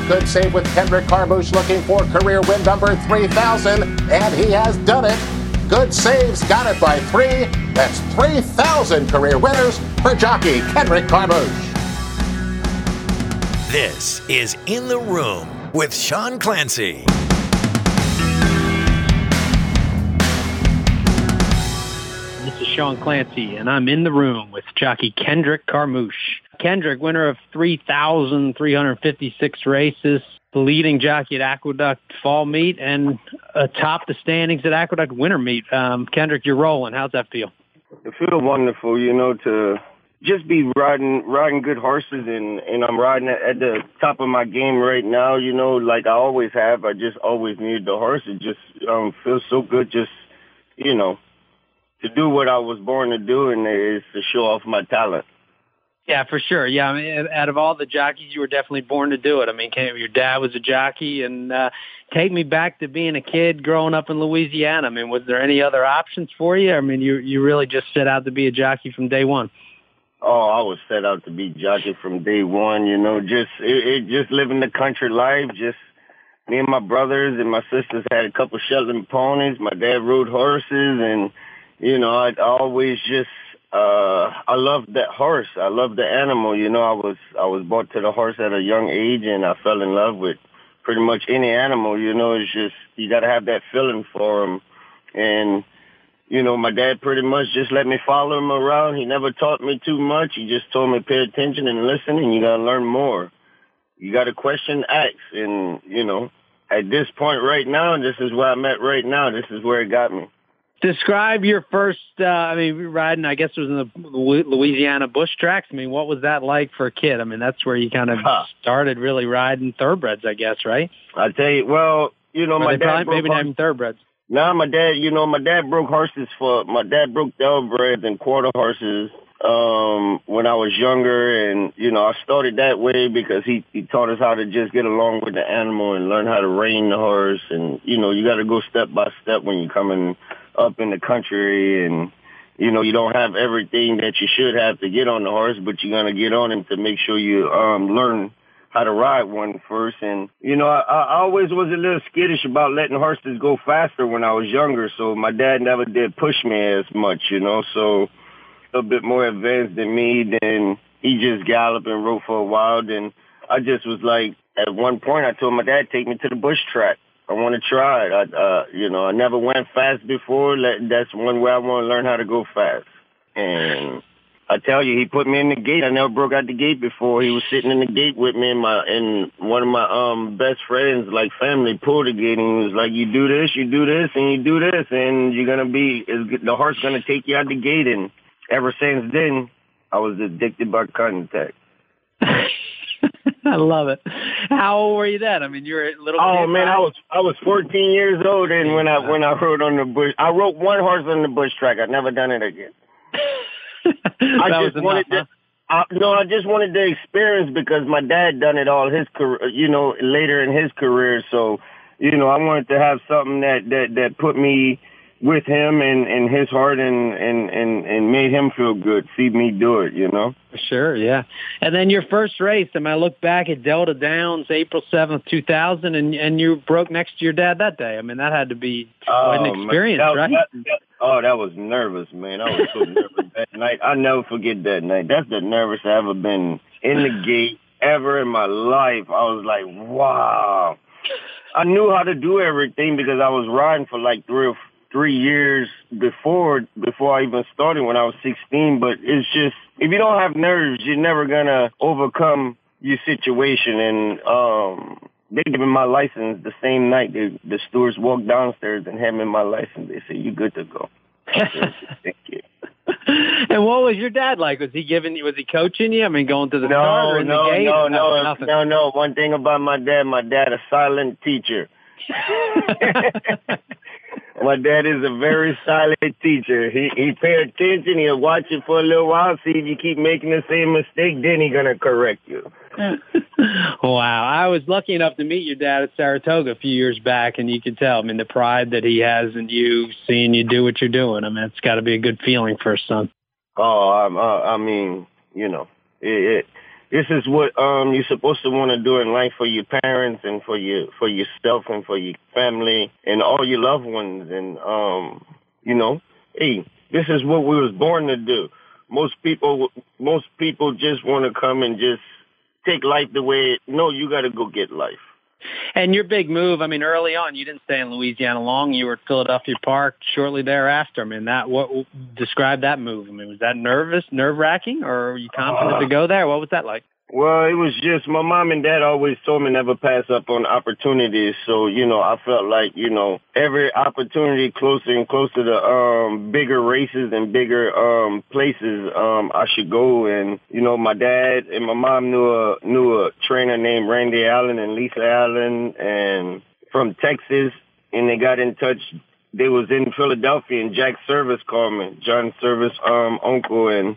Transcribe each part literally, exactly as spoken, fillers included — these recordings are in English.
Good save with Kendrick Carmouche looking for career win number three thousand, and he has done it. Good saves, got it by three. That's three thousand career winners for jockey Kendrick Carmouche. This is In the Room with Sean Clancy. This is Sean Clancy, and I'm in the room with jockey Kendrick Carmouche. Kendrick, winner of three thousand three hundred fifty-six races, the leading jockey at Aqueduct Fall Meet, and atop the standings at Aqueduct Winter Meet. Um, Kendrick, you're rolling. How's that feel? It feels wonderful, you know, to just be riding riding good horses, and, and I'm riding at, at the top of my game right now, you know, like I always have. I just always needed the horse. It just um, feels so good just, you know, to do what I was born to do, and is to show off my talent. Yeah, for sure. Yeah, I mean, out of all the jockeys, you were definitely born to do it. I mean, your dad was a jockey, and uh, take me back to being a kid growing up in Louisiana. I mean, was there any other options for you? I mean, you you really just set out to be a jockey from day one. Oh, I was set out to be jockey from day one. You know, just it, it just living the country life. Just me and my brothers and my sisters had a couple Shetland ponies. My dad rode horses, and you know, I always just. Uh, I loved that horse. I loved the animal. You know, I was I was brought to the horse at a young age, and I fell in love with pretty much any animal. You know, it's just you got to have that feeling for him. And you know, my dad pretty much just let me follow him around. He never taught me too much. He just told me pay attention and listen, and you got to learn more. You got to question, ask, and you know, at this point right now, this is where I'm at right now. This is where it got me. Describe your first, uh, I mean, riding, I guess it was in the Louisiana bush tracks. I mean, what was that like for a kid? I mean, that's where you kind of huh. started really riding thoroughbreds, I guess, right? I tell you, well, you know, or my dad probably, broke maybe not even thoroughbreds. No, nah, my dad, you know, my dad broke horses for, my dad broke thoroughbreds and quarter horses um, when I was younger. And, you know, I started that way because he, he taught us how to just get along with the animal and learn how to rein the horse. And, you know, you got to go step by step when you're coming up in the country, and you know you don't have everything that you should have to get on the horse, but you're gonna get on him to make sure you um learn how to ride one first. And you know I, I always was a little skittish about letting horses go faster when I was younger, so my dad never did push me as much, you know. So a bit more advanced than me, then he just galloped and rode for a while. Then I just was like, at one point I told my dad, take me to the bush track. I want to try it. I, uh, you know, I never went fast before. That's one way I want to learn how to go fast. And I tell you, he put me in the gate. I never broke out the gate before. He was sitting in the gate with me, and my and one of my um best friends, like family, pulled the gate, and he was like, "You do this, you do this, and you do this, and you're gonna be the horse gonna take you out the gate." And ever since then, I was addicted by contact. I love it. How old were you then? I mean, you were a little. Oh man, right? I was I was fourteen years old, and when I when I rode on the bush, I rode one horse on the bush track. I've never done it again. I just wanted enough, huh? to. I, no, I just wanted the experience because my dad done it all his career, you know, later in his career. So, you know, I wanted to have something that that that put me with him and, and his heart and, and, and, and made him feel good, see me do it, you know? Sure, yeah. And then your first race, I mean, I look back at Delta Downs, April seventh, two thousand, and, and you broke next to your dad that day. I mean, that had to be quite an experience, oh, right? That, that, oh, that was nervous, man. I was so nervous that night. I'll never forget that night. That's the nervous I've ever been in the gate ever in my life. I was like, wow. I knew how to do everything because I was riding for like three or four three years before before I even started when I was sixteen. But it's just, if you don't have nerves, you're never going to overcome your situation. And um, they gave me my license the same night. They, the stewards walked downstairs and had me my license. They said, "You good to go." Said, "Thank you." And what was your dad like? Was he giving you, was he coaching you? I mean, going to the no, start or in no, the gate? No, no, no, no, no. One thing about my dad, my dad a silent teacher. My dad is a very silent teacher. He he pay attention. He'll watch it for a little while, see if you keep making the same mistake, then he's gonna correct you. Wow, I was lucky enough to meet your dad at Saratoga a few years back, and you could tell. I mean, the pride that he has in you, seeing you do what you're doing. I mean, it's got to be a good feeling for a son. Oh, I, I, I mean, you know, it, it this is what um you're supposed to want to do in life for your parents and for your for yourself and for your family and all your loved ones. And um you know, hey, this is what we was born to do. Most people most people just want to come and just take life the way it, no, you got to go get life. And your big move, I mean, early on, you didn't stay in Louisiana long. You were at Philadelphia Park shortly thereafter. I mean, that what describe that move? I mean, was that nervous, nerve-wracking, or were you confident uh, to go there? What was that like? Well, it was just my mom and dad always told me never pass up on opportunities. So, you know, I felt like, you know, every opportunity closer and closer to um, bigger races and bigger um, places um, I should go. And, you know, my dad and my mom knew a, knew a trainer named Randy Allen and Lisa Allen and from Texas. And they got in touch. They was in Philadelphia and Jack Service called me, John Service um, uncle. And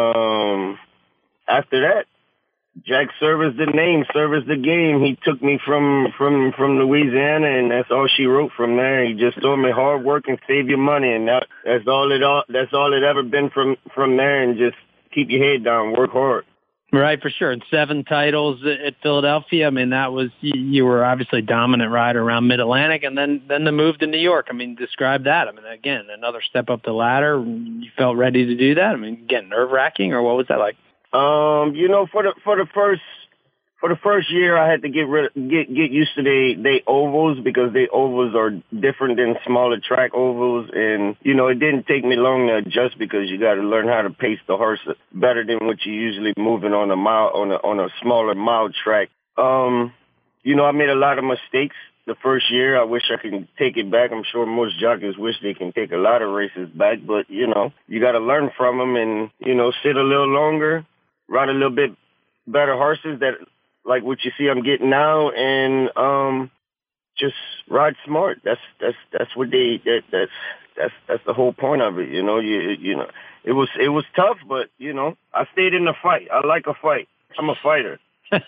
um, after that, Jack Service the name, Service the game. He took me from, from, from Louisiana, and that's all she wrote from there. He just told me hard work and save your money, and that, that's all it all. That's all it ever been from from there. And just keep your head down, work hard. Right, for sure. And seven titles at Philadelphia. I mean, that was you were obviously a dominant rider around Mid-Atlantic, and then then the move to New York. I mean, describe that. I mean, again, another step up the ladder. You felt ready to do that. I mean, again, nerve wracking, or what was that like? Um, you know, for the for the first for the first year, I had to get rid get get used to they they ovals because they ovals are different than smaller track ovals, and you know, it didn't take me long to adjust because you got to learn how to pace the horse better than what you usually moving on a mile on a on a smaller mile track. Um, you know, I made a lot of mistakes the first year. I wish I could take it back. I'm sure most jockeys wish they can take a lot of races back, but you know, you got to learn from them and you know, sit a little longer. Ride a little bit better horses that, like what you see I'm getting now, and um, just ride smart. That's that's that's what they that, that's that's that's the whole point of it. You know, you you know, it was it was tough, but you know, I stayed in the fight. I like a fight. I'm a fighter.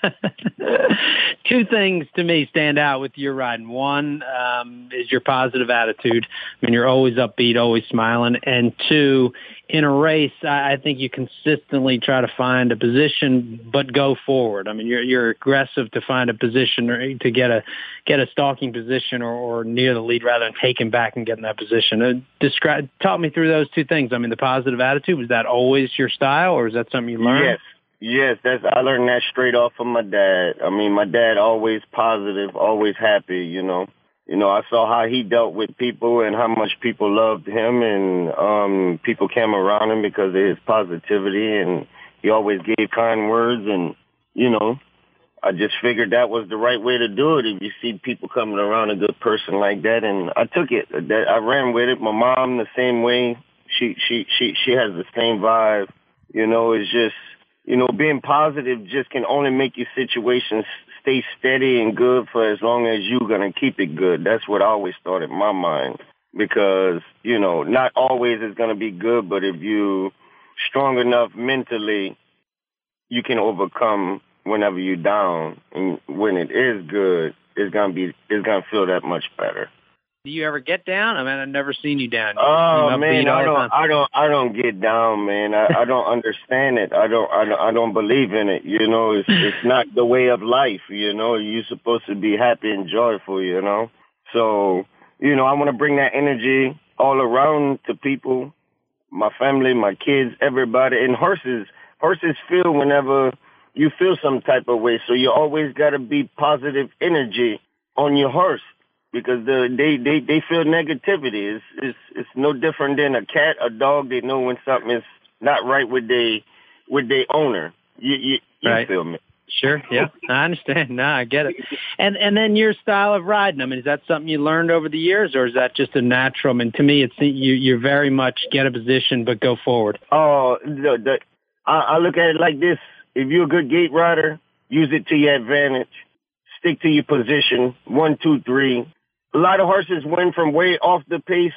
Two things to me stand out with your riding. One um, is your positive attitude. I mean, you're always upbeat, always smiling. And two, in a race, I, I think you consistently try to find a position, but go forward. I mean, you're you're aggressive to find a position or to get a get a stalking position or, or near the lead rather than taking back and getting that position. Uh, describe, talk me through those two things. I mean, the positive attitude, was that always your style, or is that something you learned? Yes. Yes, that's I learned that straight off of my dad. I mean, my dad always positive, always happy, you know. You know, I saw how he dealt with people and how much people loved him, and um people came around him because of his positivity, and he always gave kind words, and you know, I just figured that was the right way to do it if you see people coming around a good person like that, and I took it. That I ran with it. My mom the same way. She she she she has the same vibe. You know, it's just You know, being positive just can only make your situation stay steady and good for as long as you're going to keep it good. That's what I always thought in my mind. Because, you know, not always is going to be good, but if you're strong enough mentally, you can overcome whenever you're down. And when it is good, it's going to be, it's going to feel that much better. Do you ever get down? I mean, I've never seen you down. You oh man, I don't, I don't, I don't get down, man. I, I don't understand it. I don't, I don't, I don't believe in it. You know, it's, it's not the way of life. You know, you're supposed to be happy and joyful. You know, so you know, I want to bring that energy all around to people, my family, my kids, everybody. And horses, horses feel whenever you feel some type of way. So you always got to be positive energy on your horse. Because the, they, they, they feel negativity. It's, it's, it's no different than a cat, a dog. They know when something is not right with they, with their owner. You, you, you right. feel me? Sure, yeah. I understand. No, I get it. And and then your style of riding, I mean, is that something you learned over the years, or is that just a natural? I mean, to me, it's you, you're very much get a position, but go forward. Oh, the, the, I, I look at it like this. If you're a good gate rider, use it to your advantage. Stick to your position, one, two, three. A lot of horses win from way off the pace.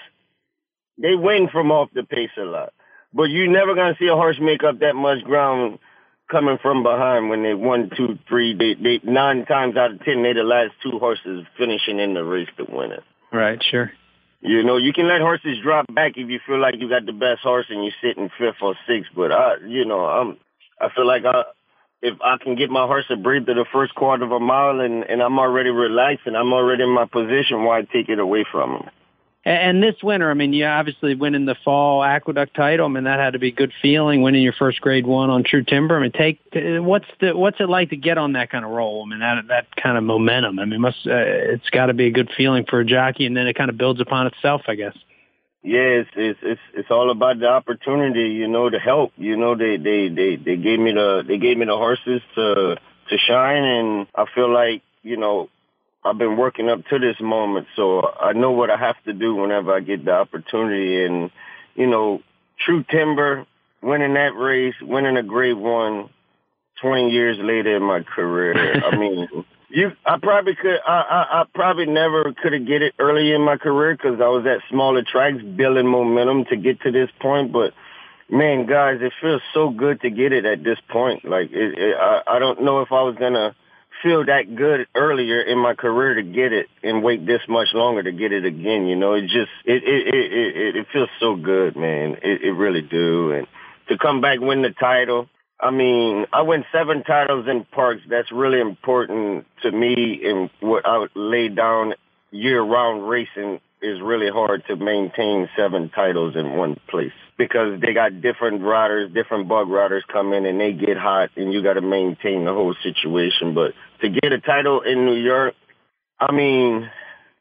They win from off the pace a lot. But you're never going to see a horse make up that much ground coming from behind when they one, two, three. They, they nine times out of ten, they're the last two horses finishing in the race to win it. Right, sure. You know, you can let horses drop back if you feel like you got the best horse and you're sitting fifth or sixth. But, I, you know, I'm, I feel like I, if I can get my horse to breathe to the first quarter of a mile and, and I'm already relaxed and I'm already in my position, why take it away from him? And this winter, I mean, you obviously winning the fall Aqueduct title. I mean, that had to be a good feeling, winning your first Grade One on True Timber. I mean, take what's the what's it like to get on that kind of roll? I mean, that that kind of momentum. I mean, must uh, it's got to be a good feeling for a jockey, and then it kind of builds upon itself, I guess. Yeah, it's it's it's, it's all about the opportunity, you know, to help. You know, they they they they gave me the they gave me the horses to to shine, and I feel like, you know, I've been working up to this moment, so I know what I have to do whenever I get the opportunity. And, you know, True Timber, winning that race, winning a Grade One, twenty years later in my career. I mean, you, I probably could, I, I, I probably never could have get it early in my career because I was at smaller tracks building momentum to get to this point. But man, guys, it feels so good to get it at this point. Like, it, it, I, I don't know if I was gonna feel that good earlier in my career to get it and wait this much longer to get it again. You know, it just, it, it, it, it, it feels so good, man. It, it really do. And to come back, win the title. I mean, I win seven titles in Parks. That's really important to me, and what I would lay down year-round racing is really hard to maintain seven titles in one place because they got different riders, different bug riders come in and they get hot and you got to maintain the whole situation. But to get a title in New York, I mean,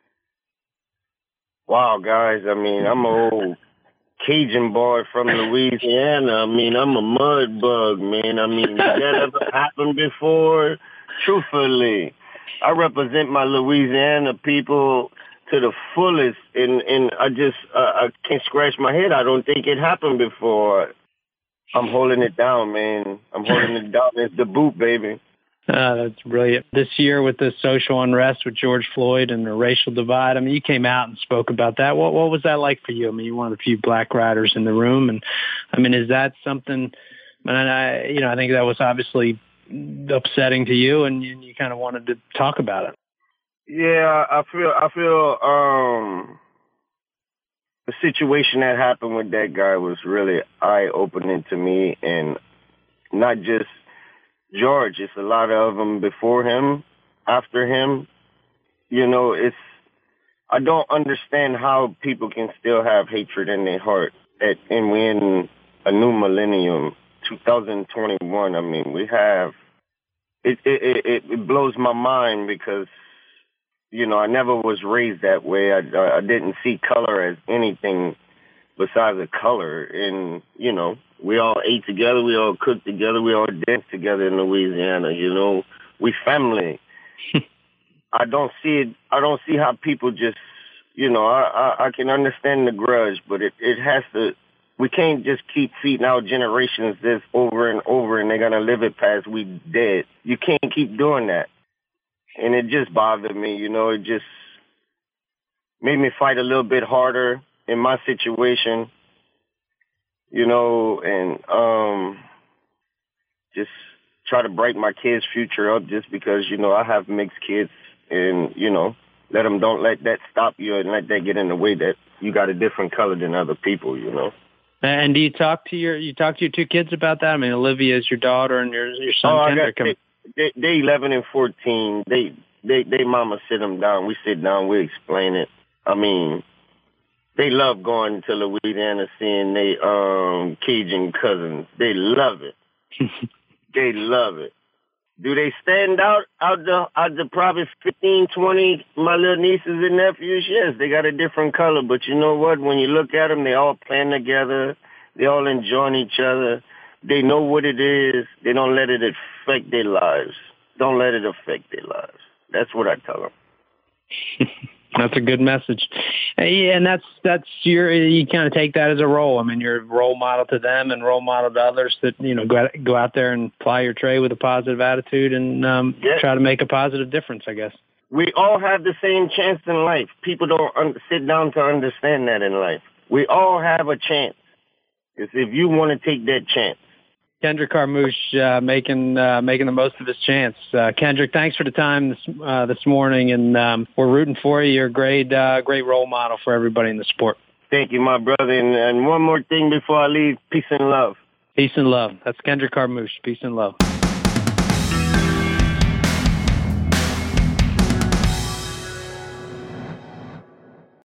wow, guys, I mean, I'm an old Cajun boy from Louisiana. I mean, I'm a mud bug, man. I mean, did that ever happen before? Truthfully, I represent my Louisiana people to the fullest, and, and I just uh, I can't scratch my head. I don't think it happened before. I'm holding it down, man. I'm holding it down. It's the boot, baby. Uh, that's brilliant. This year with the social unrest with George Floyd and the racial divide, I mean, you came out and spoke about that. What what was that like for you? I mean, you're one of the few black riders in the room, and I mean, is that something? And I, you know, I think that was obviously upsetting to you, and you, you kind of wanted to talk about it. Yeah, I feel I feel um, the situation that happened with that guy was really eye-opening to me, and not just George. It's a lot of them before him, after him. You know, it's I don't understand how people can still have hatred in their heart, at, and we're in a new millennium, two thousand twenty-one. I mean, we have it. It, it, it blows my mind because, you know, I never was raised that way. I, I didn't see color as anything besides a color. And, you know, we all ate together. We all cooked together. We all danced together in Louisiana. You know, we family. I don't see it. I don't see how people just, you know, I, I, I can understand the grudge, but it, it has to, we can't just keep feeding our generations this over and over and they're going to live it past we dead. You can't keep doing that. And it just bothered me, you know, it just made me fight a little bit harder in my situation, you know, and um, just try to break my kids' future up just because, you know, I have mixed kids and, you know, let them, don't let that stop you and let that get in the way that you got a different color than other people, you know. And do you talk to your, you talk to your two kids about that? I mean, Olivia is your daughter and your, your son, oh, Kendrick. I got, They, they eleven and fourteen. They, they, they mama sit them down. We sit down. We explain it. I mean, they love going to Louisiana, seeing they um Cajun cousins. They love it. They love it. Do they stand out out the out the probably fifteen, twenty my little nieces and nephews? Yes, they got a different color. But you know what? When you look at them, they all playing together. They all enjoying each other. They know what it is. They don't let it affect their lives. Don't let it affect their lives. That's what I tell them. That's a good message. Yeah, and that's that's your, you kind of take that as a role. I mean, you're a role model to them and role model to others that, you know, go out, go out there and ply your trade with a positive attitude and um, yeah. try to make a positive difference, I guess. We all have the same chance in life. People don't un- sit down to understand that in life. We all have a chance. It's if you want to take that chance. Kendrick Carmouche uh, making uh, making the most of his chance. Uh, Kendrick, thanks for the time this uh, this morning, and um, we're rooting for you. You're a great uh, great role model for everybody in the sport. Thank you, my brother. And, and one more thing before I leave: peace and love. Peace and love. That's Kendrick Carmouche. Peace and love.